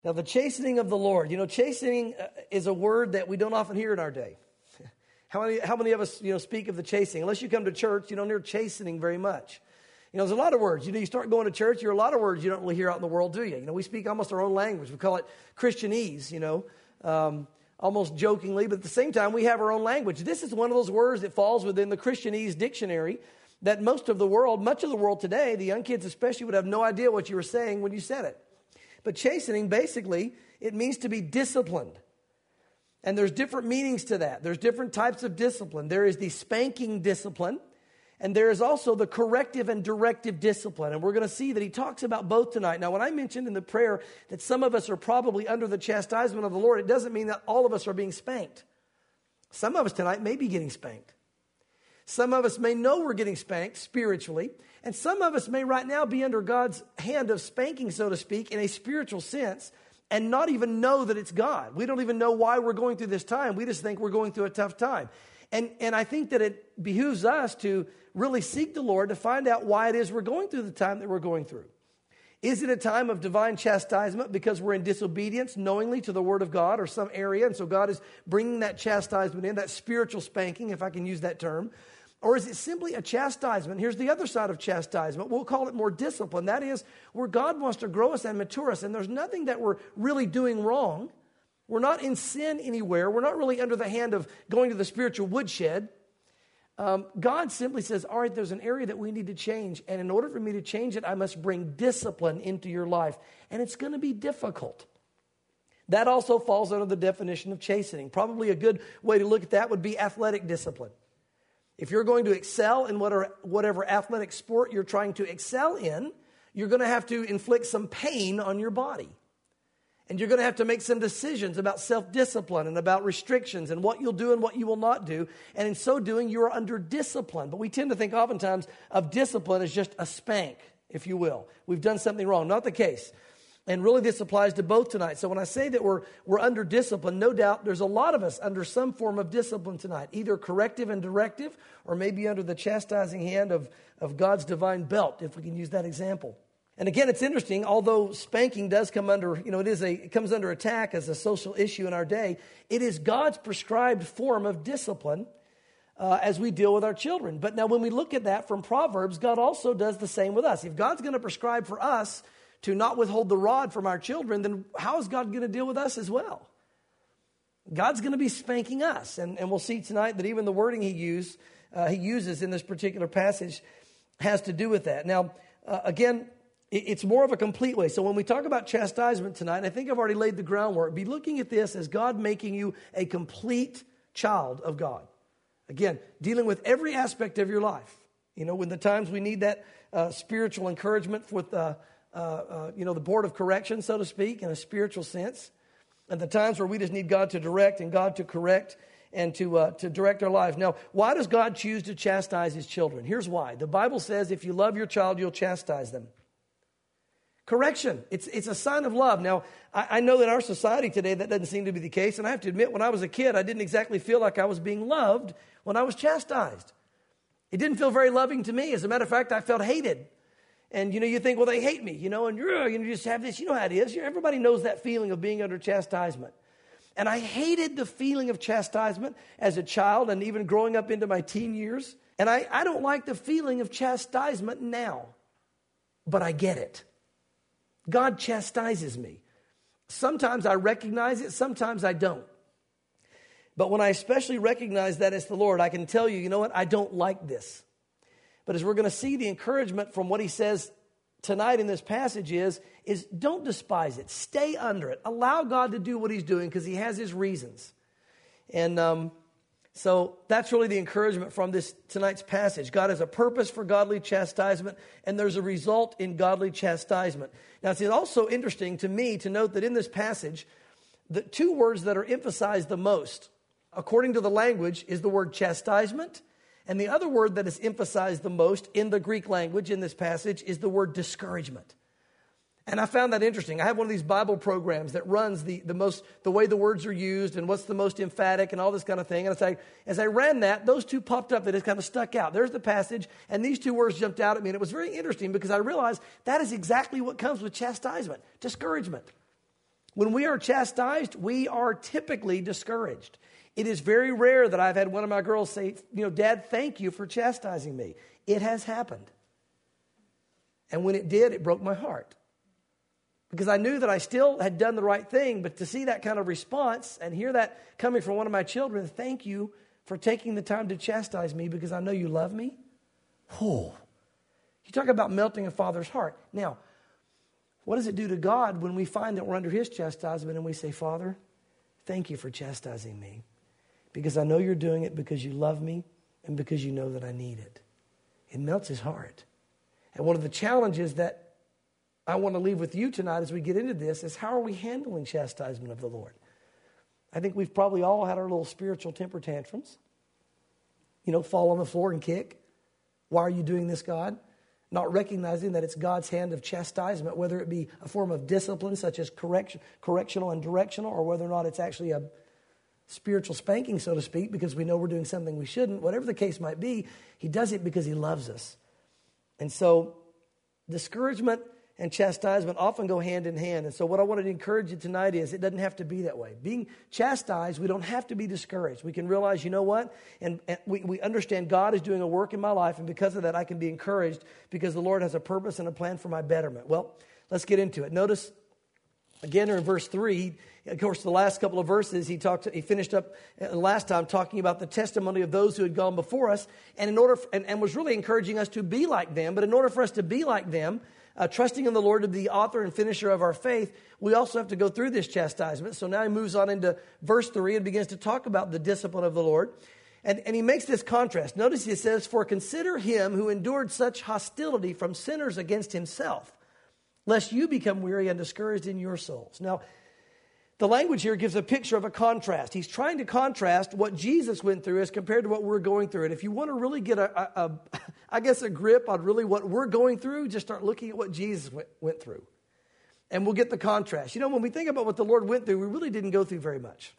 Now, the chastening of the Lord. Chastening is a word that we don't often hear in our day. How many of us, speak of the chastening? Unless you come to church, you don't hear chastening very much. There's a lot of words. You start going to church, there are a lot of words you don't really hear out in the world, do you? We speak almost our own language. We call it Christianese, almost jokingly. But at the same time, we have our own language. This is one of those words that falls within the Christianese dictionary that much of the world today, the young kids especially, would have no idea what you were saying when you said it. But chastening, basically, it means to be disciplined. And there's different meanings to that. There's different types of discipline. There is the spanking discipline, and there is also the corrective and directive discipline. And we're going to see that he talks about both tonight. Now, when I mentioned in the prayer that some of us are probably under the chastisement of the Lord, it doesn't mean that all of us are being spanked. Some of us tonight may be getting spanked. Some of us may know we're getting spanked spiritually, and some of us may right now be under God's hand of spanking, so to speak, in a spiritual sense, and not even know that it's God. We don't even know why we're going through this time. We just think we're going through a tough time. And I think that it behooves us to really seek the Lord to find out why it is we're going through the time that we're going through. Is it a time of divine chastisement because we're in disobedience knowingly to the Word of God or some area, and so God is bringing that chastisement in, that spiritual spanking, if I can use that term? Or is it simply a chastisement? Here's the other side of chastisement. We'll call it more discipline. That is where God wants to grow us and mature us, and there's nothing that we're really doing wrong. We're not in sin anywhere. We're not really under the hand of going to the spiritual woodshed. God simply says, all right, there's an area that we need to change. And in order for me to change it, I must bring discipline into your life. And it's going to be difficult. That also falls under the definition of chastening. Probably a good way to look at that would be athletic discipline. If you're going to excel in whatever athletic sport you're trying to excel in, you're going to have to inflict some pain on your body. And you're going to have to make some decisions about self-discipline and about restrictions and what you'll do and what you will not do. And in so doing, you are under discipline. But we tend to think oftentimes of discipline as just a spank, if you will. We've done something wrong. Not the case. And really this applies to both tonight. So when I say that we're under discipline, no doubt there's a lot of us under some form of discipline tonight, either corrective and directive, or maybe under the chastising hand of God's divine belt, if we can use that example. And again, it's interesting, although spanking does come under, it comes under attack as a social issue in our day, it is God's prescribed form of discipline as we deal with our children. But now when we look at that from Proverbs, God also does the same with us. If God's going to prescribe for us to not withhold the rod from our children, then how is God going to deal with us as well? God's going to be spanking us. And we'll see tonight that even the wording he uses in this particular passage has to do with that. Now, again, it's more of a complete way. So when we talk about chastisement tonight, and I think I've already laid the groundwork, be looking at this as God making you a complete child of God. Again, dealing with every aspect of your life. When the times we need that spiritual encouragement with the board of correction, so to speak, in a spiritual sense. And the times where we just need God to direct and God to correct and to direct our lives. Now, why does God choose to chastise his children? Here's why. The Bible says if you love your child, you'll chastise them. Correction. It's a sign of love. Now, I know that in our society today that doesn't seem to be the case. And I have to admit, when I was a kid, I didn't exactly feel like I was being loved when I was chastised. It didn't feel very loving to me. As a matter of fact, I felt hated. And, you think, well, they hate me, and you just have this, how it is. Everybody knows that feeling of being under chastisement. And I hated the feeling of chastisement as a child and even growing up into my teen years. And I don't like the feeling of chastisement now. But I get it. God chastises me. Sometimes I recognize it, sometimes I don't. But when I especially recognize that it's the Lord, I can tell you, you know what, I don't like this. But as we're going to see, the encouragement from what he says tonight in this passage is don't despise it. Stay under it. Allow God to do what he's doing because he has his reasons. And so that's really the encouragement from this tonight's passage. God has a purpose for godly chastisement, and there's a result in godly chastisement. Now, it's also interesting to me to note that in this passage, the two words that are emphasized the most, according to the language, is the word chastisement. And the other word that is emphasized the most in the Greek language in this passage is the word discouragement. And I found that interesting. I have one of these Bible programs that runs the way the words are used and what's the most emphatic and all this kind of thing. And as I ran that, those two popped up that it kind of stuck out. There's the passage, and these two words jumped out at me. And it was very interesting because I realized that is exactly what comes with chastisement, discouragement. When we are chastised, we are typically discouraged. It is very rare that I've had one of my girls say, Dad, thank you for chastising me. It has happened. And when it did, it broke my heart. Because I knew that I still had done the right thing, but to see that kind of response and hear that coming from one of my children, thank you for taking the time to chastise me because I know you love me. Oh, you talk about melting a father's heart. Now, what does it do to God when we find that we're under his chastisement and we say, Father, thank you for chastising me because I know you're doing it because you love me and because you know that I need it. It melts his heart. And one of the challenges that I want to leave with you tonight as we get into this is how are we handling chastisement of the Lord? I think we've probably all had our little spiritual temper tantrums. Fall on the floor and kick. Why are you doing this, God? Not recognizing that it's God's hand of chastisement, whether it be a form of discipline such as correctional and directional, or whether or not it's actually a spiritual spanking, so to speak, because we know we're doing something we shouldn't. Whatever the case might be, he does it because he loves us. And so discouragement and chastisement often go hand in hand. And so what I wanted to encourage you tonight is it doesn't have to be that way. Being chastised, we don't have to be discouraged. We can realize, you know what? And we understand God is doing a work in my life, and because of that, I can be encouraged because the Lord has a purpose and a plan for my betterment. Well, let's get into it. Notice, again, in verse 3, of course, the last couple of verses, he finished up last time talking about the testimony of those who had gone before us, and was really encouraging us to be like them. But in order for us to be like them, trusting in the Lord to be the author and finisher of our faith, we also have to go through this chastisement. So now he moves on into verse 3 and begins to talk about the discipline of the Lord. And he makes this contrast. Notice he says, "For consider him who endured such hostility from sinners against himself, lest you become weary and discouraged in your souls." Now, the language here gives a picture of a contrast. He's trying to contrast what Jesus went through as compared to what we're going through. And if you want to really get a grip on really what we're going through, just start looking at what Jesus went through. And we'll get the contrast. When we think about what the Lord went through, we really didn't go through very much.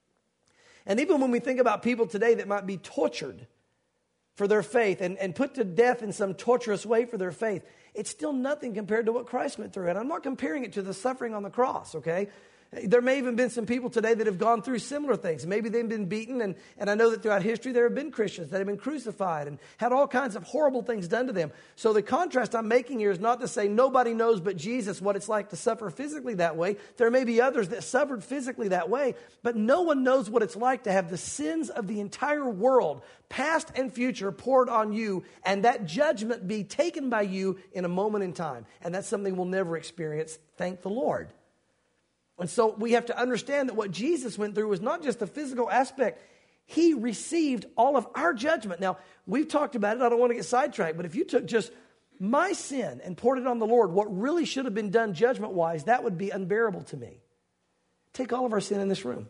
And even when we think about people today that might be tortured for their faith and put to death in some torturous way for their faith, it's still nothing compared to what Christ went through. And I'm not comparing it to the suffering on the cross, okay? There may even been some people today that have gone through similar things. Maybe they've been beaten, and I know that throughout history there have been Christians that have been crucified and had all kinds of horrible things done to them. So the contrast I'm making here is not to say nobody knows but Jesus what it's like to suffer physically that way. There may be others that suffered physically that way, but no one knows what it's like to have the sins of the entire world, past and future, poured on you, and that judgment be taken by you in a moment in time. And that's something we'll never experience, thank the Lord. And so we have to understand that what Jesus went through was not just the physical aspect. He received all of our judgment. Now, we've talked about it. I don't want to get sidetracked. But if you took just my sin and poured it on the Lord, what really should have been done judgment-wise, that would be unbearable to me. Take all of our sin in this room.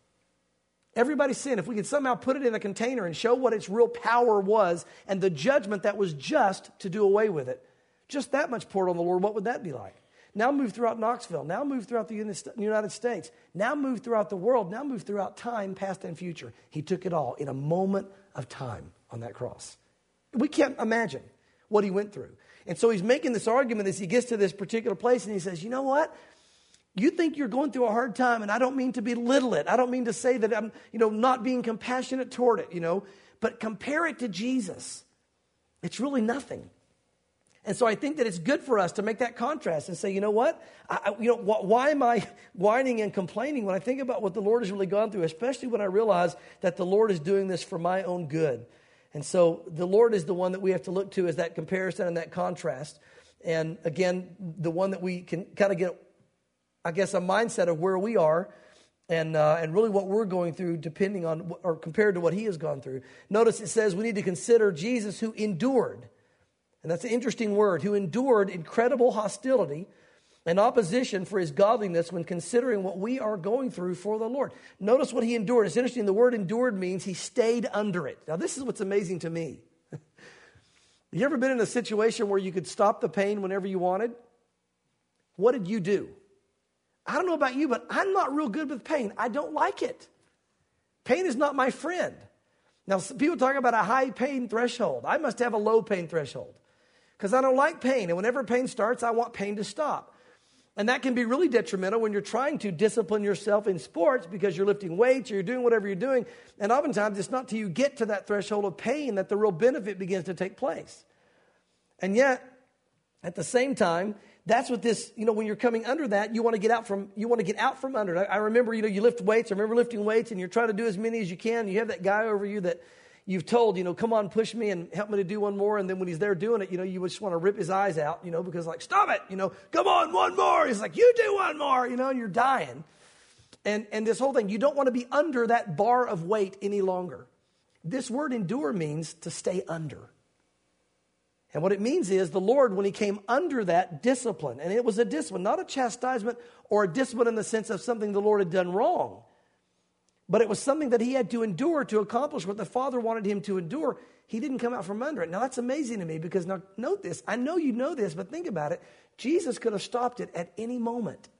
Everybody's sin, if we could somehow put it in a container and show what its real power was and the judgment that was just to do away with it, just that much poured on the Lord, what would that be like? Now move throughout Knoxville. Now move throughout the United States. Now move throughout the world. Now move throughout time, past and future. He took it all in a moment of time on that cross. We can't imagine what he went through. And so he's making this argument as he gets to this particular place, and he says, you know what? You think you're going through a hard time, and I don't mean to belittle it. I don't mean to say that I'm, not being compassionate toward it, but compare it to Jesus. It's really nothing. And so I think that it's good for us to make that contrast and say, you know what? Why am I whining and complaining when I think about what the Lord has really gone through, especially when I realize that the Lord is doing this for my own good. And so the Lord is the one that we have to look to as that comparison and that contrast. And again, the one that we can kind of get, I guess, a mindset of where we are and really what we're going through depending on or compared to what he has gone through. Notice it says we need to consider Jesus who endured. And that's an interesting word, who endured incredible hostility and opposition for his godliness when considering what we are going through for the Lord. Notice what he endured. It's interesting, the word endured means he stayed under it. Now, this is what's amazing to me. You ever been in a situation where you could stop the pain whenever you wanted? What did you do? I don't know about you, but I'm not real good with pain. I don't like it. Pain is not my friend. Now, people talk about a high pain threshold. I must have a low pain threshold because I don't like pain. And whenever pain starts, I want pain to stop. And that can be really detrimental when you're trying to discipline yourself in sports because you're lifting weights or you're doing whatever you're doing. And oftentimes it's not till you get to that threshold of pain that the real benefit begins to take place. And yet, at the same time, that's what this, when you're coming under that, you want to get out from under it. I remember, you lift weights. I remember lifting weights and you're trying to do as many as you can. You have that guy over you that you've told, come on, push me and help me to do one more. And then when he's there doing it, you just want to rip his eyes out, because like, stop it, come on, one more. He's like, you do one more, and you're dying. And this whole thing, you don't want to be under that bar of weight any longer. This word endure means to stay under. And what it means is the Lord, when he came under that discipline, and it was a discipline, not a chastisement or a discipline in the sense of something the Lord had done wrong, but it was something that he had to endure to accomplish what the Father wanted him to endure. He didn't come out from under it. Now, that's amazing to me because, now, note this. I know you know this, but think about it. Jesus could have stopped it at any moment.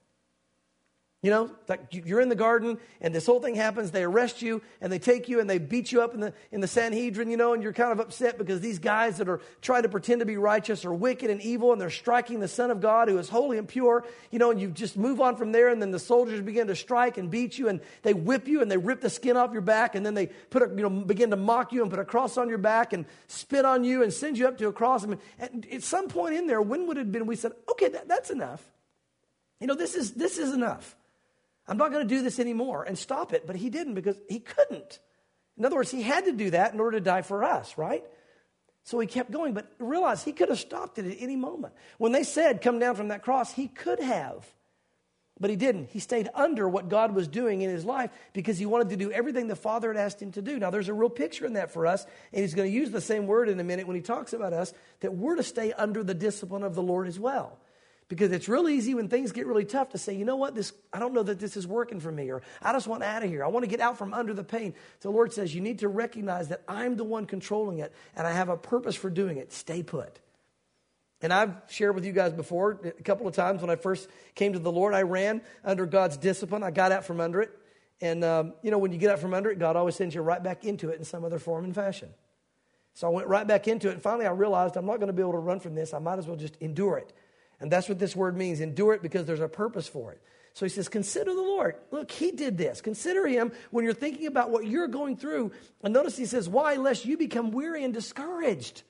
Like you're in the garden and this whole thing happens. They arrest you and they take you and they beat you up in the Sanhedrin, and you're kind of upset because these guys that are trying to pretend to be righteous are wicked and evil and they're striking the Son of God who is holy and pure, and you just move on from there. And then the soldiers begin to strike and beat you and they whip you and they rip the skin off your back. And then they begin to mock you and put a cross on your back and spit on you and send you up to a cross. And at some point in there, when would it have been we said, okay, that's enough. This is enough. I'm not going to do this anymore and stop it. But he didn't because he couldn't. In other words, he had to do that in order to die for us, right? So he kept going. But realize he could have stopped it at any moment. When they said, come down from that cross, he could have. But he didn't. He stayed under what God was doing in his life because he wanted to do everything the Father had asked him to do. Now, there's a real picture in that for us. And he's going to use the same word in a minute when he talks about us, that we're to stay under the discipline of the Lord as well. Because it's real easy when things get really tough to say, you know what, I don't know that this is working for me, or I just want out of here. I want to get out from under the pain. So the Lord says, you need to recognize that I'm the one controlling it, and I have a purpose for doing it. Stay put. And I've shared with you guys before, a couple of times when I first came to the Lord, I ran under God's discipline. I got out from under it. And, when you get out from under it, God always sends you right back into it in some other form and fashion. So I went right back into it, and finally I realized I'm not going to be able to run from this. I might as well just endure it. And that's what this word means, endure it, because there's a purpose for it. So he says, consider the Lord. Look, he did this. Consider him when you're thinking about what you're going through. And notice he says, why? Lest you become weary and discouraged.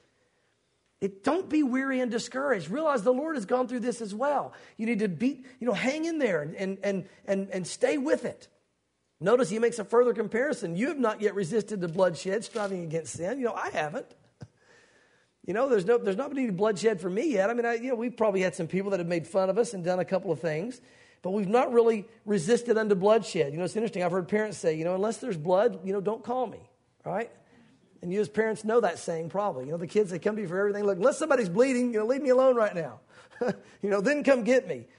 Don't be weary and discouraged. Realize the Lord has gone through this as well. You need to hang in there and stay with it. Notice he makes a further comparison. You have not yet resisted the bloodshed, striving against sin. I haven't. There's not been any bloodshed for me yet. I mean, we've probably had some people that have made fun of us and done a couple of things, but we've not really resisted unto bloodshed. It's interesting. I've heard parents say, unless there's blood, don't call me, right? And you as parents know that saying probably. The kids, they come to you for everything. Look, unless somebody's bleeding, leave me alone right now. Then come get me.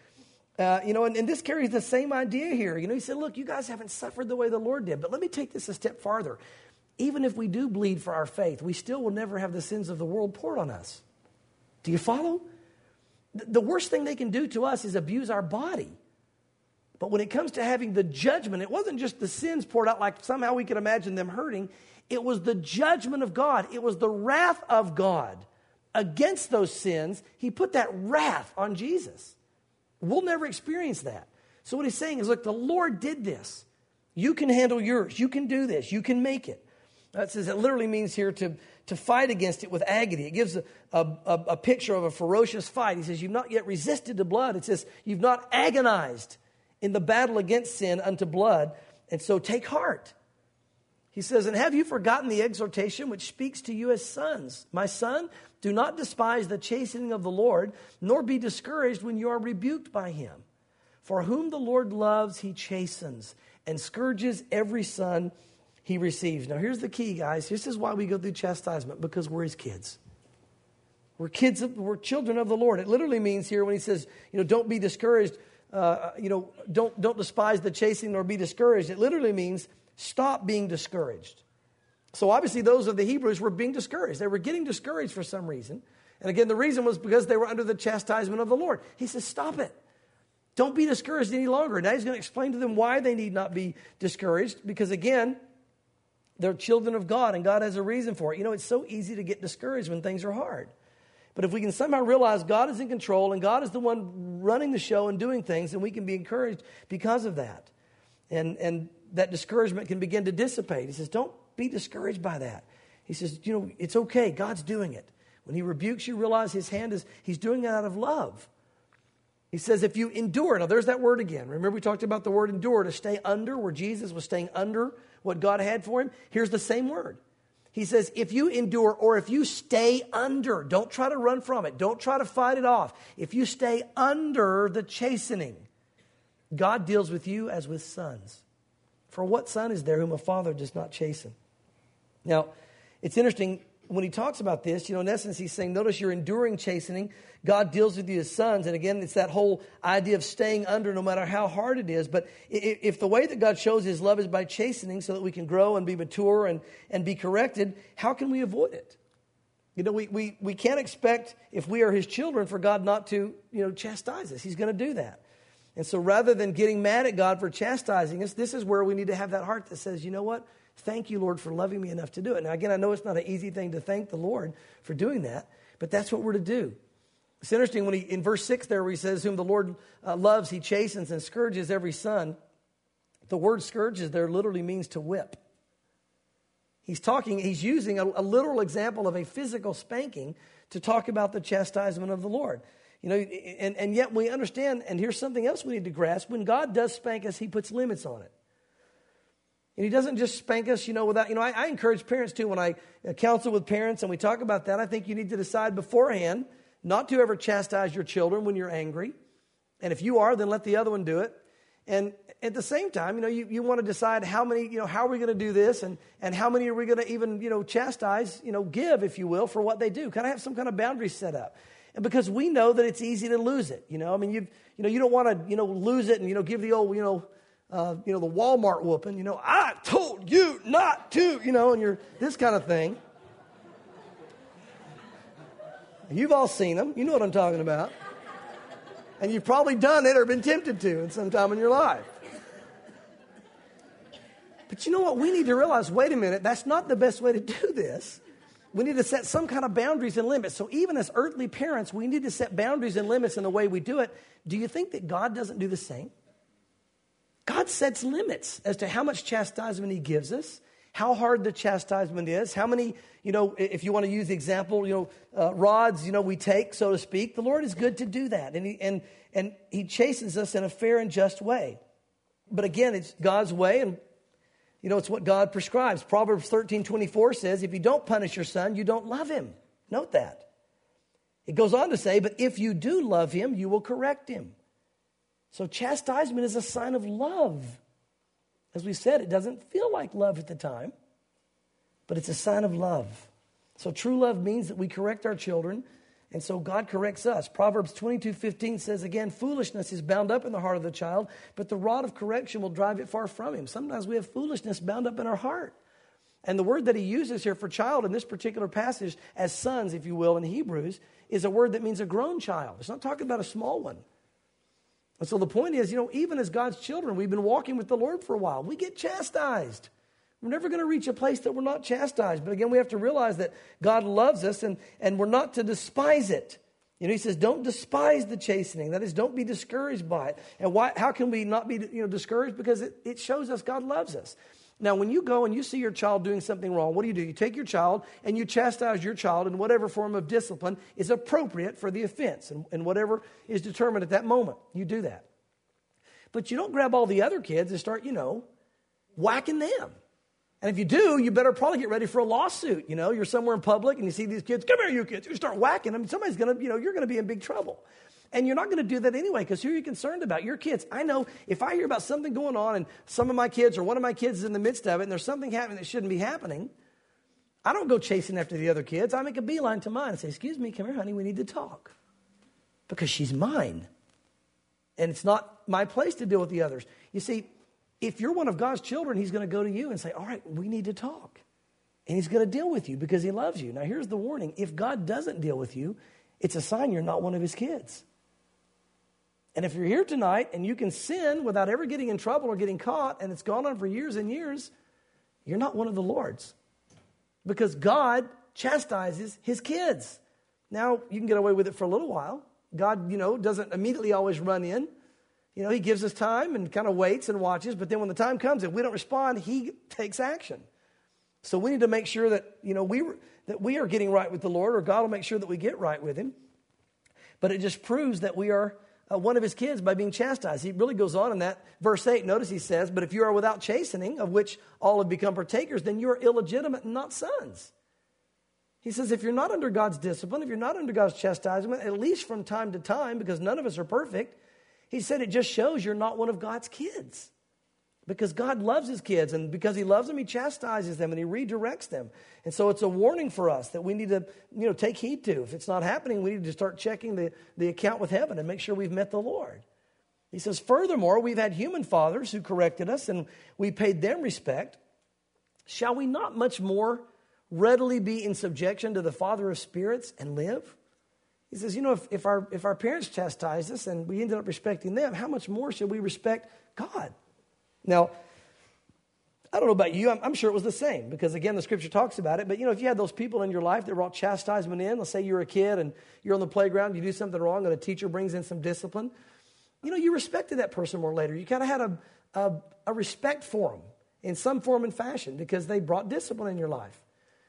And this carries the same idea here. He said, look, you guys haven't suffered the way the Lord did, but let me take this a step farther. Even if we do bleed for our faith, we still will never have the sins of the world poured on us. Do you follow? The worst thing they can do to us is abuse our body. But when it comes to having the judgment, it wasn't just the sins poured out like somehow we could imagine them hurting. It was the judgment of God. It was the wrath of God against those sins. He put that wrath on Jesus. We'll never experience that. So what he's saying is, look, the Lord did this. You can handle yours. You can do this. You can make it. It says it literally means here to fight against it with agony. It gives a picture of a ferocious fight. He says, you've not yet resisted to blood. It says, you've not agonized in the battle against sin unto blood. And so take heart. He says, and have you forgotten the exhortation which speaks to you as sons? My son, do not despise the chastening of the Lord, nor be discouraged when you are rebuked by him. For whom the Lord loves, he chastens, and scourges every son he receives. Now, here's the key, guys. This is why we go through chastisement, because we're his kids. We're children of the Lord. It literally means here when he says, don't be discouraged, don't despise the chastening nor be discouraged. It literally means stop being discouraged. So obviously those of the Hebrews were being discouraged. They were getting discouraged for some reason. And again, the reason was because they were under the chastisement of the Lord. He says, stop it. Don't be discouraged any longer. Now he's going to explain to them why they need not be discouraged, because again, they're children of God, and God has a reason for it. It's so easy to get discouraged when things are hard. But if we can somehow realize God is in control and God is the one running the show and doing things, then we can be encouraged because of that. And that discouragement can begin to dissipate. He says, don't be discouraged by that. He says, it's okay. God's doing it. When he rebukes you, realize he's doing it out of love. He says, if you endure, now there's that word again. Remember we talked about the word endure, to stay under, where Jesus was staying under what God had for him. Here's the same word. He says, if you endure or if you stay under, don't try to run from it. Don't try to fight it off. If you stay under the chastening, God deals with you as with sons. For what son is there whom a father does not chasten? Now, it's interesting. When he talks about this, in essence, he's saying, notice you're enduring chastening. God deals with you as sons. And again, it's that whole idea of staying under no matter how hard it is. But if the way that God shows his love is by chastening so that we can grow and be mature and be corrected, how can we avoid it? We can't expect, if we are his children, for God not to, chastise us. He's going to do that. And so rather than getting mad at God for chastising us, this is where we need to have that heart that says, you know what? Thank you, Lord, for loving me enough to do it. Now, again, I know it's not an easy thing to thank the Lord for doing that, but that's what we're to do. It's interesting when in verse 6 there where he says, whom the Lord loves, he chastens and scourges every son. The word scourges there literally means to whip. He's using a literal example of a physical spanking to talk about the chastisement of the Lord. And yet we understand, and here's something else we need to grasp. When God does spank us, he puts limits on it. And he doesn't just spank us, without, I encourage parents too, when I counsel with parents and we talk about that, I think you need to decide beforehand not to ever chastise your children when you're angry. And if you are, then let the other one do it. And at the same time, you want to decide how many, how are we going to do this and how many are we going to even, chastise, give, if you will, for what they do. Kind of have some kind of boundaries set up. And because we know that it's easy to lose it, you don't want to, lose it and, give the old, the Walmart whooping, I told you not to, and you're this kind of thing. You've all seen them. You know what I'm talking about. And you've probably done it or been tempted to in some time in your life. But you know what? We need to realize, wait a minute, that's not the best way to do this. We need to set some kind of boundaries and limits. So even as earthly parents, we need to set boundaries and limits in the way we do it. Do you think that God doesn't do the same? God sets limits as to how much chastisement he gives us, how hard the chastisement is, how many, if you want to use the example, rods, we take, so to speak. The Lord is good to do that. And he chastens us in a fair and just way. But again, it's God's way, and it's what God prescribes. Proverbs 13:24 says, if you don't punish your son, you don't love him. Note that. It goes on to say, but if you do love him, you will correct him. So chastisement is a sign of love. As we said, it doesn't feel like love at the time, but it's a sign of love. So true love means that we correct our children, and so God corrects us. Proverbs 22:15 says, again, foolishness is bound up in the heart of the child, but the rod of correction will drive it far from him. Sometimes we have foolishness bound up in our heart. And the word that he uses here for child in this particular passage, as sons, if you will, in Hebrews, is a word that means a grown child. It's not talking about a small one. And so the point is, even as God's children, we've been walking with the Lord for a while. We get chastised. We're never going to reach a place that we're not chastised. But again, we have to realize that God loves us and we're not to despise it. He says, don't despise the chastening. That is, don't be discouraged by it. And how can we not be discouraged? Because it shows us God loves us. Now, when you go and you see your child doing something wrong, what do? You take your child and you chastise your child in whatever form of discipline is appropriate for the offense and whatever is determined at that moment. You do that. But you don't grab all the other kids and start, whacking them. And if you do, you better probably get ready for a lawsuit. You're somewhere in public and you see these kids, come here, you kids. You start whacking them. Somebody's going to, you're going to be in big trouble. And you're not going to do that anyway because who are you concerned about? Your kids. I know if I hear about something going on and some of my kids or one of my kids is in the midst of it and there's something happening that shouldn't be happening, I don't go chasing after the other kids. I make a beeline to mine and say, excuse me, come here, honey, we need to talk. Because she's mine. And it's not my place to deal with the others. You see, if you're one of God's children, he's going to go to you and say, all right, we need to talk. And he's going to deal with you because he loves you. Now, here's the warning. If God doesn't deal with you, it's a sign you're not one of his kids. And if you're here tonight and you can sin without ever getting in trouble or getting caught, and it's gone on for years and years, you're not one of the Lord's. Because God chastises his kids. Now, you can get away with it for a little while. God, doesn't immediately always run in. He gives us time and kind of waits and watches, but then when the time comes, if we don't respond, he takes action. So we need to make sure that, we are getting right with the Lord, or God will make sure that we get right with him. But it just proves that we are one of his kids by being chastised. He really goes on in that verse 8. Notice he says, but if you are without chastening, of which all have become partakers, then you are illegitimate and not sons. He says, if you're not under God's discipline, if you're not under God's chastisement, at least from time to time, because none of us are perfect, he said it just shows you're not one of God's kids. Because God loves his kids, and because he loves them, he chastises them and he redirects them. And so it's a warning for us that we need to, take heed to. If it's not happening, we need to start checking the account with heaven and make sure we've met the Lord. He says, furthermore, we've had human fathers who corrected us and we paid them respect. Shall we not much more readily be in subjection to the Father of spirits and live? He says, if our parents chastised us and we ended up respecting them, how much more should we respect God? Now, I don't know about you. I'm sure it was the same because, again, the Scripture talks about it. But, if you had those people in your life that brought chastisement in, let's say you're a kid and you're on the playground, you do something wrong and a teacher brings in some discipline, you respected that person more later. You kind of had a respect for them in some form and fashion because they brought discipline in your life.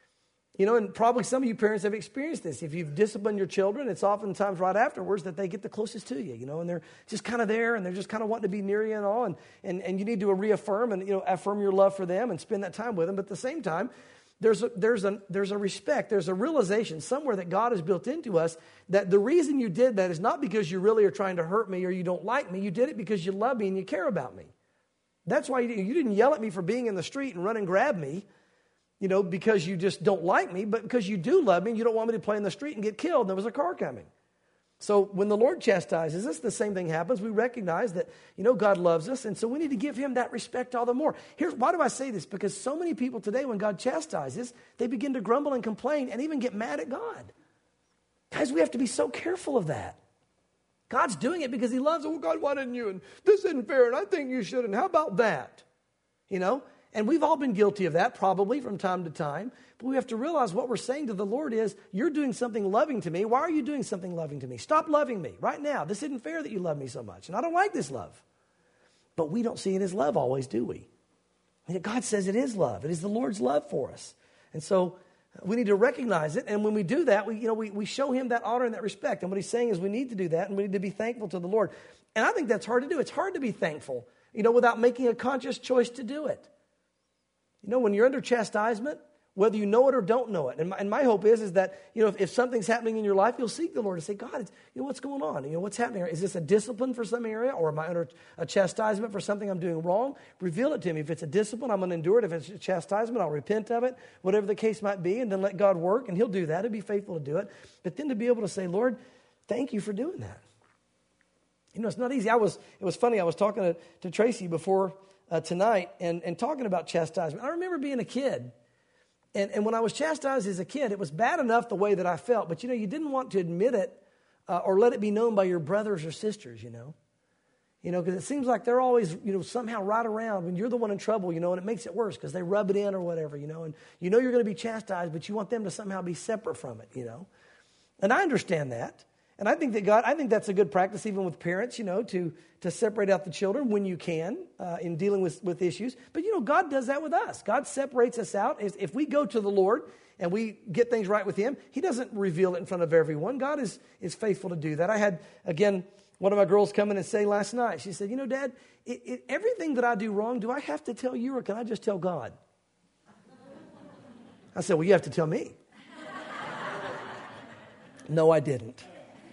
And probably some of you parents have experienced this. If you've disciplined your children, it's oftentimes right afterwards that they get the closest to you, and they're just kind of there and they're just kind of wanting to be near you and all. And you need to reaffirm and, affirm your love for them and spend that time with them. But at the same time, there's a respect, there's a realization somewhere that God has built into us that the reason you did that is not because you really are trying to hurt me or you don't like me. You did it because you love me and you care about me. That's why you didn't yell at me for being in the street and run and grab me. Because you just don't like me, but because you do love me and you don't want me to play in the street and get killed and there was a car coming. So when the Lord chastises us, the same thing happens. We recognize that, God loves us, and so we need to give him that respect all the more. Why do I say this? Because so many people today, when God chastises, they begin to grumble and complain and even get mad at God. Guys, we have to be so careful of that. God's doing it because he loves it. Oh, God, why didn't you? And this isn't fair, and I think you should, and how about that? And we've all been guilty of that probably from time to time. But we have to realize what we're saying to the Lord is, you're doing something loving to me. Why are you doing something loving to me? Stop loving me right now. This isn't fair that you love me so much. And I don't like this love. But we don't see it as love always, do we? And God says it is love. It is the Lord's love for us. And so we need to recognize it. And when we do that, we show him that honor and that respect. And what he's saying is we need to do that. And we need to be thankful to the Lord. And I think that's hard to do. It's hard to be thankful, without making a conscious choice to do it. When you're under chastisement, whether you know it or don't know it. And my hope is that, if something's happening in your life, you'll seek the Lord and say, God, what's going on? What's happening? Is this a discipline for some area, or am I under a chastisement for something I'm doing wrong? Reveal it to me. If it's a discipline, I'm going to endure it. If it's a chastisement, I'll repent of it, whatever the case might be, and then let God work, and he'll do that. He'll be faithful to do it. But then to be able to say, Lord, thank you for doing that. It's not easy. It was funny. I was talking to Tracy before tonight and talking about chastisement. I remember being a kid, and when I was chastised as a kid, it was bad enough the way that I felt, but you didn't want to admit it or let it be known by your brothers or sisters, because it seems like they're always, somehow right around when you're the one in trouble, and it makes it worse because they rub it in or whatever, and you're going to be chastised, but you want them to somehow be separate from it, And I understand that. And I think that's a good practice even with parents, to separate out the children when you can in dealing with issues. But, God does that with us. God separates us out. If we go to the Lord and we get things right with him, he doesn't reveal it in front of everyone. God is faithful to do that. I had, again, one of my girls come in and say last night, she said, Dad, everything that I do wrong, do I have to tell you or can I just tell God? I said, well, you have to tell me. No, I didn't.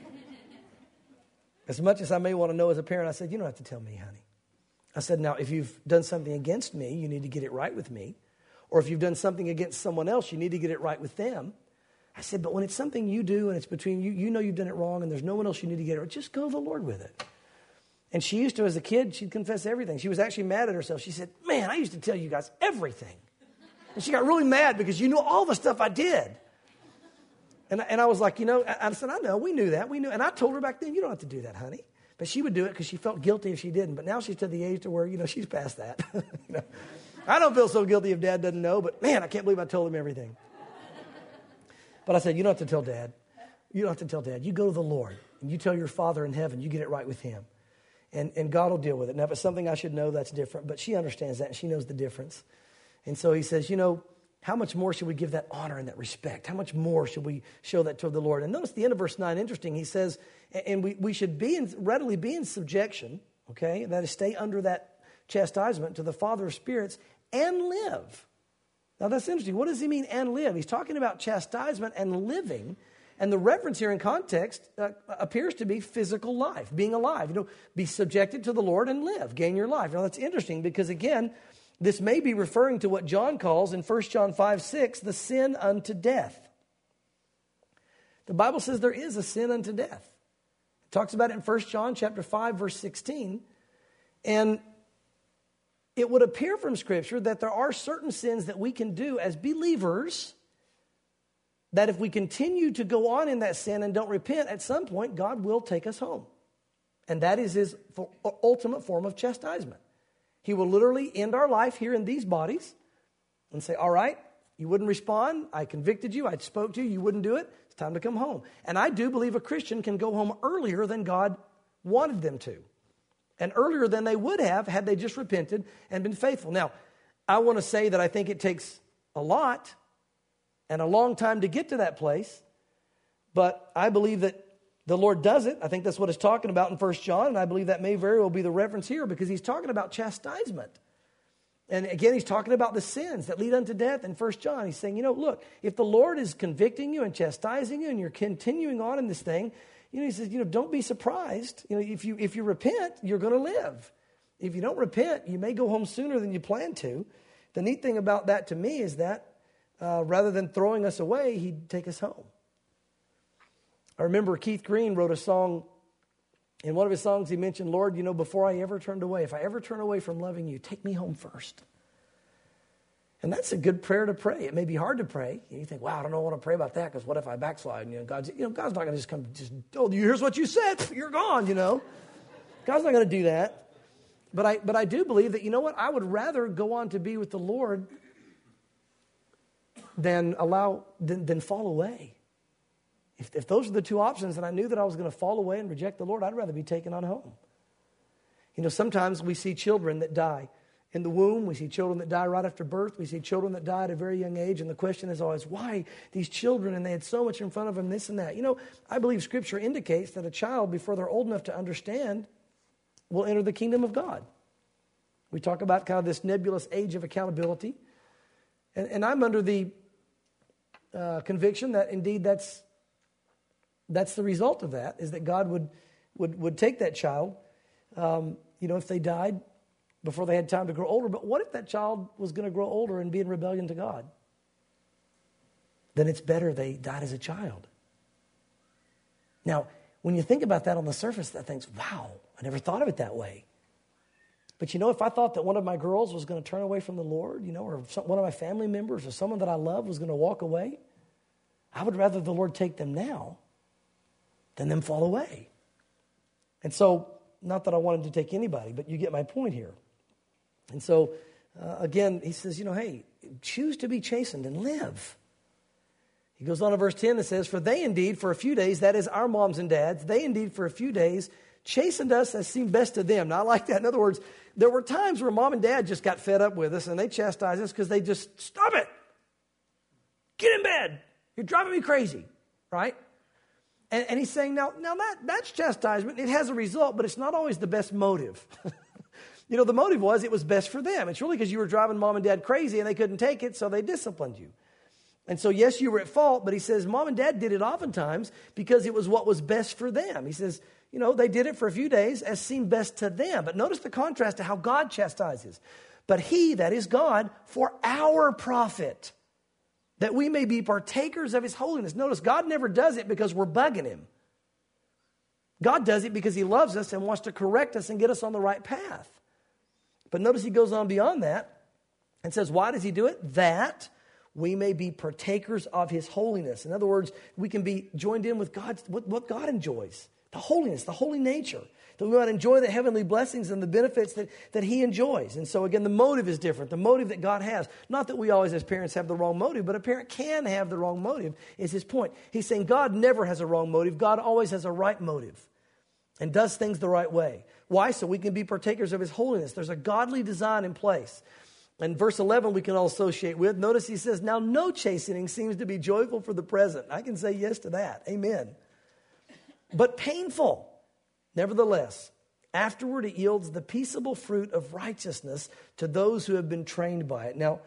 As much as I may want to know as a parent, I said, you don't have to tell me, honey. I said, now, if you've done something against me, you need to get it right with me. Or if you've done something against someone else, you need to get it right with them. I said, but when it's something you do and it's between you, you've done it wrong and there's no one else you need to get it right, just go to the Lord with it. And she used to, as a kid, she'd confess everything. She was actually mad at herself. She said, man, I used to tell you guys everything. And she got really mad because you knew all the stuff I did. And I was like, I said, I know, we knew that. We knew. And I told her back then, you don't have to do that, honey. But she would do it because she felt guilty if she didn't. But now she's to the age to where, she's past that. I don't feel so guilty if Dad doesn't know, but man, I can't believe I told him everything. But I said, you don't have to tell Dad. You don't have to tell Dad. You go to the Lord, and you tell your Father in heaven, you get it right with Him. And God will deal with it. Now, if it's something I should know, that's different. But she understands that, and she knows the difference. And so he says, how much more should we give that honor and that respect? How much more should we show that to the Lord? And notice the end of verse 9, interesting. He says, and we should readily be in subjection, okay? That is, stay under that chastisement to the Father of spirits and live. Now, that's interesting. What does he mean, and live? He's talking about chastisement and living. And the reference here in context appears to be physical life, being alive. Be subjected to the Lord and live, gain your life. Now, that's interesting because, again, this may be referring to what John calls in 1 John 5:6, the sin unto death. The Bible says there is a sin unto death. It talks about it in 1 John chapter 5, verse 16. And it would appear from Scripture that there are certain sins that we can do as believers that if we continue to go on in that sin and don't repent, at some point God will take us home. And that is His ultimate form of chastisement. He will literally end our life here in these bodies and say, all right, you wouldn't respond. I convicted you. I spoke to you. You wouldn't do it. It's time to come home. And I do believe a Christian can go home earlier than God wanted them to. And earlier than they would have had they just repented and been faithful. Now, I want to say that I think it takes a lot and a long time to get to that place. But I believe that the Lord does it. I think that's what it's talking about in 1 John, and I believe that may very well be the reference here because he's talking about chastisement. And again, he's talking about the sins that lead unto death in 1 John. He's saying, look, if the Lord is convicting you and chastising you and you're continuing on in this thing, he says, don't be surprised. If you repent, you're going to live. If you don't repent, you may go home sooner than you plan to. The neat thing about that to me is that rather than throwing us away, He'd take us home. I remember Keith Green wrote a song. In one of his songs, he mentioned, Lord, before I ever turned away, if I ever turn away from loving you, take me home first. And that's a good prayer to pray. It may be hard to pray. You think, wow, I don't know what to pray about that because what if I backslide? God's not going to just come, here's what you said, you're gone, God's not going to do that. But I do believe that, I would rather go on to be with the Lord than fall away. If those are the two options and I knew that I was going to fall away and reject the Lord, I'd rather be taken on home. Sometimes we see children that die in the womb. We see children that die right after birth. We see children that die at a very young age. And the question is always, why these children? And they had so much in front of them, this and that. I believe Scripture indicates that a child, before they're old enough to understand, will enter the kingdom of God. We talk about kind of this nebulous age of accountability. And I'm under the conviction that indeed that's the result of that, is that God would take that child, if they died before they had time to grow older. But what if that child was going to grow older and be in rebellion to God? Then it's better they died as a child. Now, when you think about that on the surface, that thinks, wow, I never thought of it that way. But if I thought that one of my girls was going to turn away from the Lord, or one of my family members or someone that I love was going to walk away, I would rather the Lord take them now than them fall away. And so, not that I wanted to take anybody, but you get my point here. And so, again, he says, hey, choose to be chastened and live. He goes on to verse 10 and says, for they indeed for a few days, that is our moms and dads, they indeed for a few days chastened us as seemed best to them. Now, I like that. In other words, there were times where mom and dad just got fed up with us and they chastised us because they just, stop it. Get in bed. You're driving me crazy, right? And he's saying, now that's chastisement. It has a result, but it's not always the best motive. The motive it was best for them. It's really because you were driving mom and dad crazy and they couldn't take it, so they disciplined you. And so, yes, you were at fault, but he says mom and dad did it oftentimes because it was what was best for them. He says, they did it for a few days as seemed best to them. But notice the contrast to how God chastises. But He, that is God, for our profit, that we may be partakers of His holiness. Notice, God never does it because we're bugging Him. God does it because He loves us and wants to correct us and get us on the right path. But notice He goes on beyond that and says, why does He do it? That we may be partakers of His holiness. In other words, we can be joined in with what God enjoys. The holiness, the holy nature. that we might enjoy the heavenly blessings and the benefits that he enjoys. And so again, the motive is different, the motive that God has. Not that we always as parents have the wrong motive, but a parent can have the wrong motive is his point. He's saying God never has a wrong motive. God always has a right motive and does things the right way. Why? So we can be partakers of his holiness. There's a godly design in place. And verse 11 we can all associate with. Notice he says, now no chastening seems to be joyful for the present. I can say yes to that. Amen. But painful. Nevertheless, afterward it yields the peaceable fruit of righteousness to those who have been trained by it. Now,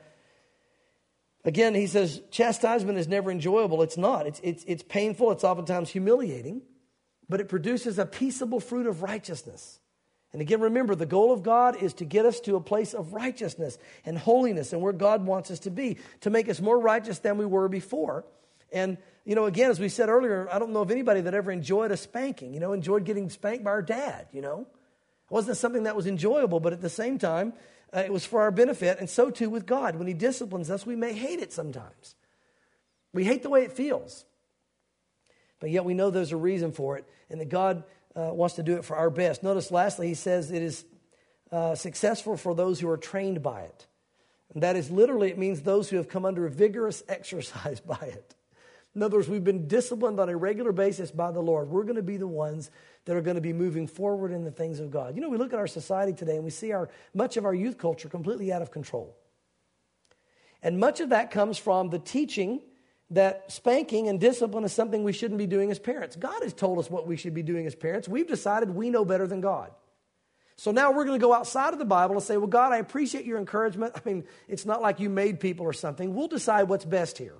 again, he says chastisement is never enjoyable. It's not. It's painful. It's oftentimes humiliating. But it produces a peaceable fruit of righteousness. And again, remember, the goal of God is to get us to a place of righteousness and holiness and where God wants us to be, to make us more righteous than we were before. And, again, as we said earlier, I don't know of anybody that ever enjoyed a spanking, enjoyed getting spanked by our dad, It wasn't something that was enjoyable, but at the same time, it was for our benefit. And so too with God. When he disciplines us, we may hate it sometimes. We hate the way it feels. But yet we know there's a reason for it and that God wants to do it for our best. Notice lastly, he says it is successful for those who are trained by it. And that is literally, it means those who have come under a vigorous exercise by it. In other words, we've been disciplined on a regular basis by the Lord. We're going to be the ones that are going to be moving forward in the things of God. We look at our society today and we see much of our youth culture completely out of control. And much of that comes from the teaching that spanking and discipline is something we shouldn't be doing as parents. God has told us what we should be doing as parents. We've decided we know better than God. So now we're going to go outside of the Bible and say, well, God, I appreciate your encouragement. It's not like you made people or something. We'll decide what's best here.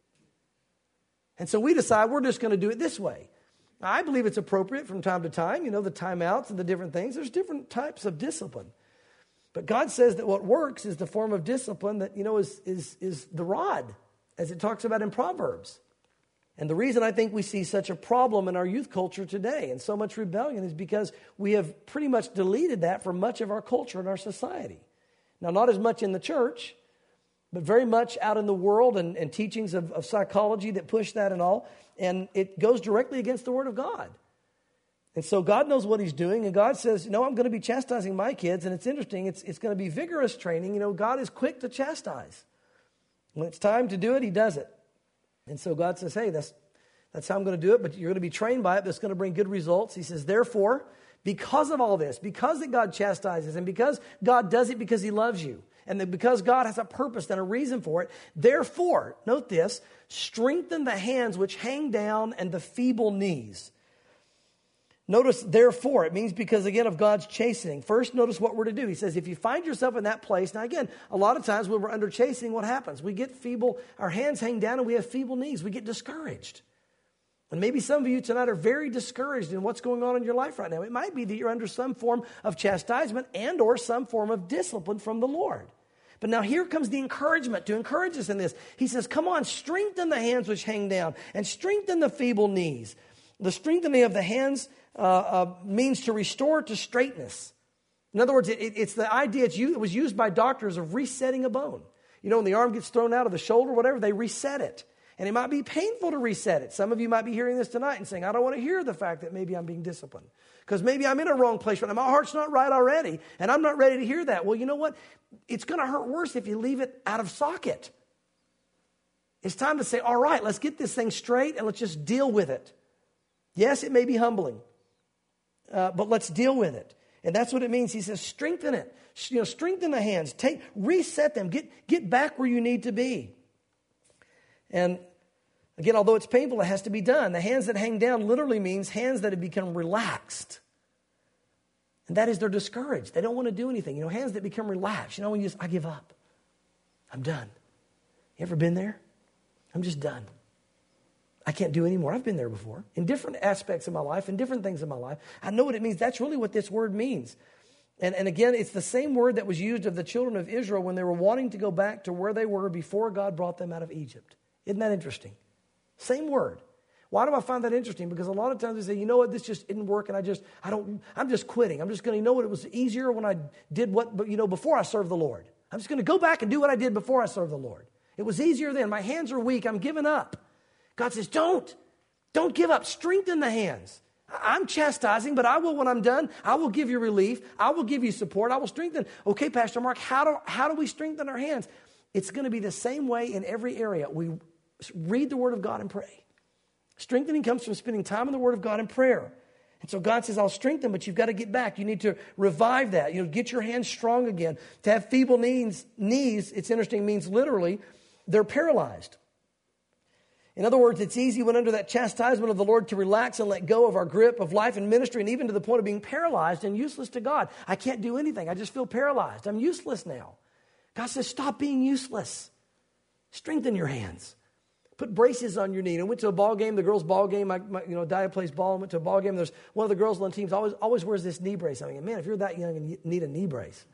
And so we decide we're just going to do it this way. Now, I believe it's appropriate from time to time, the timeouts and the different things. There's different types of discipline. But God says that what works is the form of discipline that, is the rod, as it talks about in Proverbs. And the reason I think we see such a problem in our youth culture today and so much rebellion is because we have pretty much deleted that from much of our culture and our society. Now, not as much in the church, but very much out in the world and teachings of psychology that push that and all. And it goes directly against the Word of God. And so God knows what he's doing. And God says, I'm going to be chastising my kids. And it's interesting. It's going to be vigorous training. God is quick to chastise. When it's time to do it, he does it. And so God says, hey, that's how I'm going to do it, but you're going to be trained by it. That's going to bring good results. He says, therefore, because of all this, because that God chastises and because God does it because he loves you, and that because God has a purpose and a reason for it, therefore, note this, strengthen the hands which hang down and the feeble knees. Notice, therefore, it means because, again, of God's chastening. First, notice what we're to do. He says, if you find yourself in that place, now again, a lot of times when we're under chastening, what happens? We get feeble, our hands hang down and we have feeble knees. We get discouraged. And maybe some of you tonight are very discouraged in what's going on in your life right now. It might be that you're under some form of chastisement and or some form of discipline from the Lord. But now here comes the encouragement to encourage us in this. He says, come on, strengthen the hands which hang down and strengthen the feeble knees. The strengthening of the hands means to restore to straightness. In other words, it's the idea, it was used by doctors of resetting a bone. When the arm gets thrown out of the shoulder, whatever, they reset it. And it might be painful to reset it. Some of you might be hearing this tonight and saying, I don't want to hear the fact that maybe I'm being disciplined. Because maybe I'm in a wrong place right now. My heart's not right already, and I'm not ready to hear that. Well, you know what? It's going to hurt worse if you leave it out of socket. It's time to say, all right, let's get this thing straight and let's just deal with it. Yes, it may be humbling, but let's deal with it. And that's what it means. He says, strengthen it. Strengthen the hands. Reset them. Get back where you need to be. And again, although it's painful, it has to be done. The hands that hang down literally means hands that have become relaxed. And that is they're discouraged. They don't want to do anything. Hands that become relaxed. When you just, I give up. I'm done. You ever been there? I'm just done. I can't do anymore. I've been there before. In different aspects of my life, in different things in my life. I know what it means. That's really what this word means. And again, it's the same word that was used of the children of Israel when they were wanting to go back to where they were before God brought them out of Egypt. Isn't that interesting? Same word. Why do I find that interesting? Because a lot of times we say, you know what, this just didn't work and I'm just quitting. I'm just going to, it was easier when I did before I served the Lord. I'm just going to go back and do what I did before I served the Lord. It was easier then. My hands are weak. I'm giving up. God says, don't give up. Strengthen the hands. I'm chastising, but I will, when I'm done, I will give you relief. I will give you support. I will strengthen. Okay, Pastor Mark, how do we strengthen our hands? It's going to be the same way in every area. We read the Word of God and pray. Strengthening comes from spending time in the Word of God and prayer. And so God says, I'll strengthen, but you've got to get back. You need to revive that. Get your hands strong again. To have feeble knees, it's interesting, means literally they're paralyzed. In other words, it's easy when under that chastisement of the Lord to relax and let go of our grip of life and ministry, and even to the point of being paralyzed and useless to God. I can't do anything. I just feel paralyzed. I'm useless now. God says, stop being useless. Strengthen your hands. Put braces on your knee. I went to a ball game, the girls' ball game. Dia plays ball. I went to a ball game. There's one of the girls on the teams always wears this knee brace. I mean, man, if you're that young and you need a knee brace,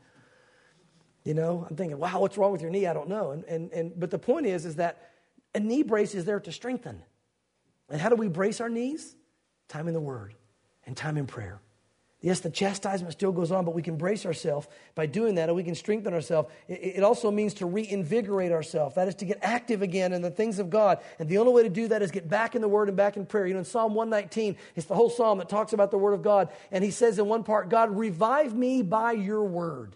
I'm thinking, wow, what's wrong with your knee? I don't know. But the point is that a knee brace is there to strengthen. And how do we brace our knees? Time in the Word and time in prayer. Yes, the chastisement still goes on, but we can brace ourselves by doing that, and we can strengthen ourselves. It also means to reinvigorate ourselves. That is to get active again in the things of God. And the only way to do that is get back in the Word and back in prayer. In Psalm 119, it's the whole psalm that talks about the Word of God. And he says in one part, God, revive me by your Word.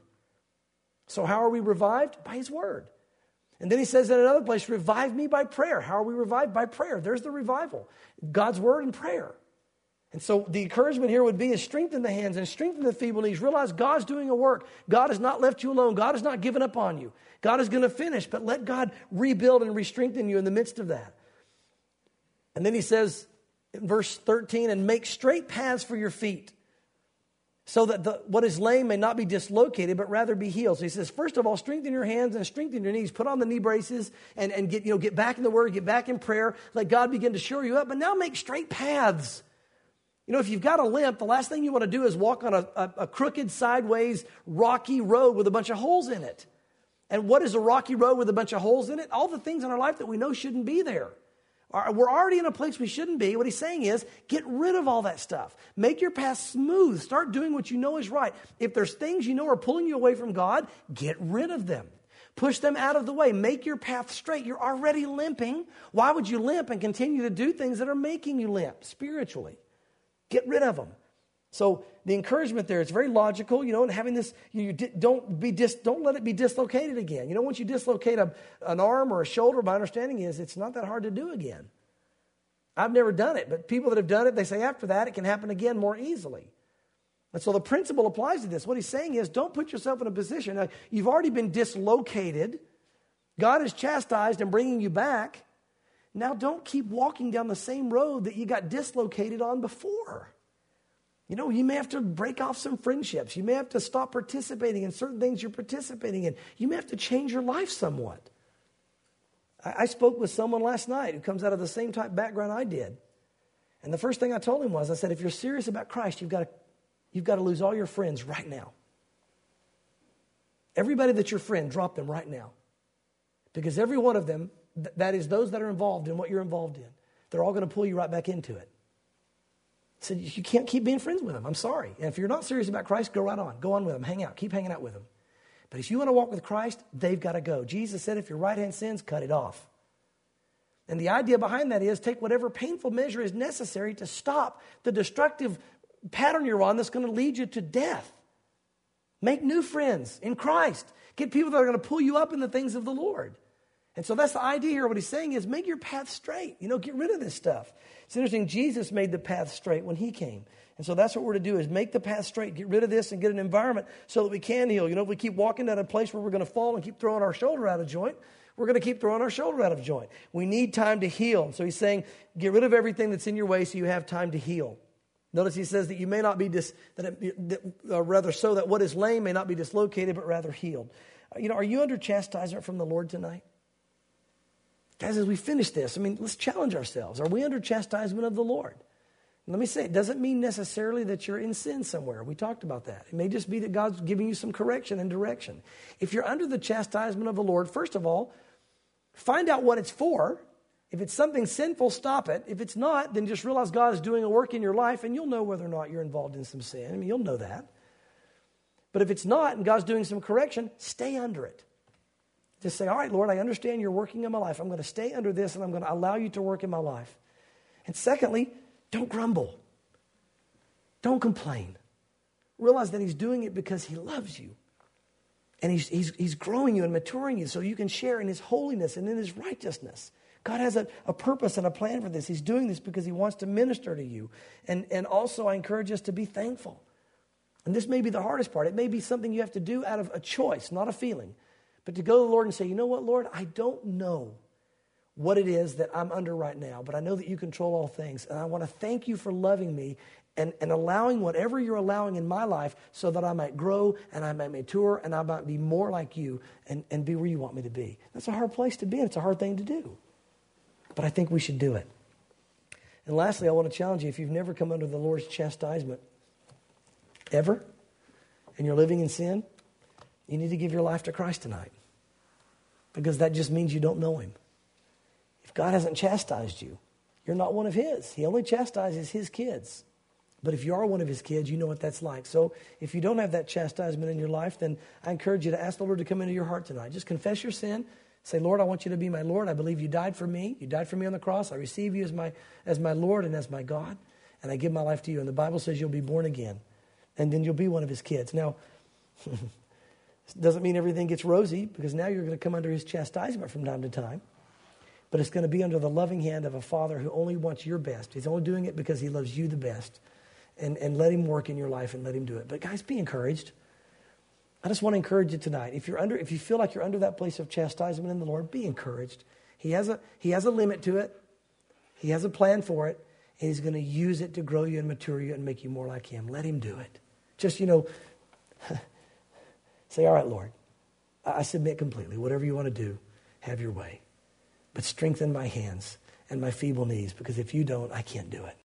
So how are we revived? By His Word. And then he says in another place, revive me by prayer. How are we revived? By prayer. There's the revival. God's Word and prayer. And so the encouragement here would be is strengthen the hands and strengthen the feeble knees. Realize God's doing a work. God has not left you alone. God has not given up on you. God is going to finish, but let God rebuild and re-strengthen you in the midst of that. And then he says in verse 13, and make straight paths for your feet, so that what is lame may not be dislocated, but rather be healed. So he says, first of all, strengthen your hands and strengthen your knees. Put on the knee braces and get back in the Word, get back in prayer. Let God begin to shore you up. But now make straight paths. If you've got a limp, the last thing you want to do is walk on a crooked, sideways, rocky road with a bunch of holes in it. And what is a rocky road with a bunch of holes in it? All the things in our life that we know shouldn't be there. We're already in a place we shouldn't be. What he's saying is, get rid of all that stuff. Make your path smooth. Start doing what you know is right. If there's things you know are pulling you away from God, get rid of them. Push them out of the way. Make your path straight. You're already limping. Why would you limp and continue to do things that are making you limp spiritually? Get rid of them. So the encouragement there, it's very logical, and having this, don't let it be dislocated again. Once you dislocate an arm or a shoulder, my understanding is it's not that hard to do again. I've never done it, but people that have done it, they say after that it can happen again more easily. And so the principle applies to this. What he's saying is don't put yourself in a position. Now, you've already been dislocated. God is chastised and bringing you back. Now don't keep walking down the same road that you got dislocated on before. You may have to break off some friendships. You may have to stop participating in certain things you're participating in. You may have to change your life somewhat. I spoke with someone last night who comes out of the same type background I did. And the first thing I told him was, I said, if you're serious about Christ, you've got to lose all your friends right now. Everybody that's your friend, drop them right now. Because every one of them, that is those that are involved in what you're involved in, they're all going to pull you right back into it. I said, you can't keep being friends with them. I'm sorry. And if you're not serious about Christ, go right on. Go on with them. Hang out. Keep hanging out with them. But if you want to walk with Christ, they've got to go. Jesus said, if your right hand sins, cut it off. And the idea behind that is take whatever painful measure is necessary to stop the destructive pattern you're on that's going to lead you to death. Make new friends in Christ. Get people that are going to pull you up in the things of the Lord. And so that's the idea here. What he's saying is make your path straight. Get rid of this stuff. It's interesting. Jesus made the path straight when he came. And so that's what we're to do is make the path straight, get rid of this and get an environment so that we can heal. If we keep walking at a place where we're going to fall and keep throwing our shoulder out of joint, we're going to keep throwing our shoulder out of joint. We need time to heal. So he's saying get rid of everything that's in your way so you have time to heal. Notice he says that you may not be, rather so that what is lame may not be dislocated, but rather healed. Are you under chastisement from the Lord tonight? Guys, as we finish this, let's challenge ourselves. Are we under chastisement of the Lord? Let me say, it doesn't mean necessarily that you're in sin somewhere. We talked about that. It may just be that God's giving you some correction and direction. If you're under the chastisement of the Lord, first of all, find out what it's for. If it's something sinful, stop it. If it's not, then just realize God is doing a work in your life, and you'll know whether or not you're involved in some sin. You'll know that. But if it's not, and God's doing some correction, stay under it. Just say, all right, Lord, I understand you're working in my life. I'm going to stay under this, and I'm going to allow you to work in my life. And secondly, don't grumble. Don't complain. Realize that he's doing it because he loves you. And he's growing you and maturing you so you can share in his holiness and in his righteousness. God has a purpose and a plan for this. He's doing this because he wants to minister to you. And also I encourage us to be thankful. And this may be the hardest part. It may be something you have to do out of a choice, not a feeling. But to go to the Lord and say, you know what, Lord, I don't know what it is that I'm under right now, but I know that you control all things. And I want to thank you for loving me and allowing whatever you're allowing in my life so that I might grow and I might mature and I might be more like you and be where you want me to be. That's a hard place to be, and it's a hard thing to do. But I think we should do it. And lastly, I want to challenge you, if you've never come under the Lord's chastisement ever, and you're living in sin, you need to give your life to Christ tonight. Because that just means you don't know him. If God hasn't chastised you, you're not one of his. He only chastises his kids. But if you are one of his kids, you know what that's like. So if you don't have that chastisement in your life, then I encourage you to ask the Lord to come into your heart tonight. Just confess your sin. Say, Lord, I want you to be my Lord. I believe you died for me. You died for me on the cross. I receive you as my Lord and as my God. And I give my life to you. And the Bible says you'll be born again. And then you'll be one of his kids. Now, doesn't mean everything gets rosy, because now you're going to come under his chastisement from time to time. But it's going to be under the loving hand of a father who only wants your best. He's only doing it because he loves you the best. And let him work in your life and let him do it. But guys, be encouraged. I just want to encourage you tonight. If you feel like you're under that place of chastisement in the Lord, be encouraged. He has a limit to it. He has a plan for it. And he's going to use it to grow you and mature you and make you more like him. Let him do it. Just, say, all right, Lord, I submit completely. Whatever you want to do, have your way. But strengthen my hands and my feeble knees, because if you don't, I can't do it.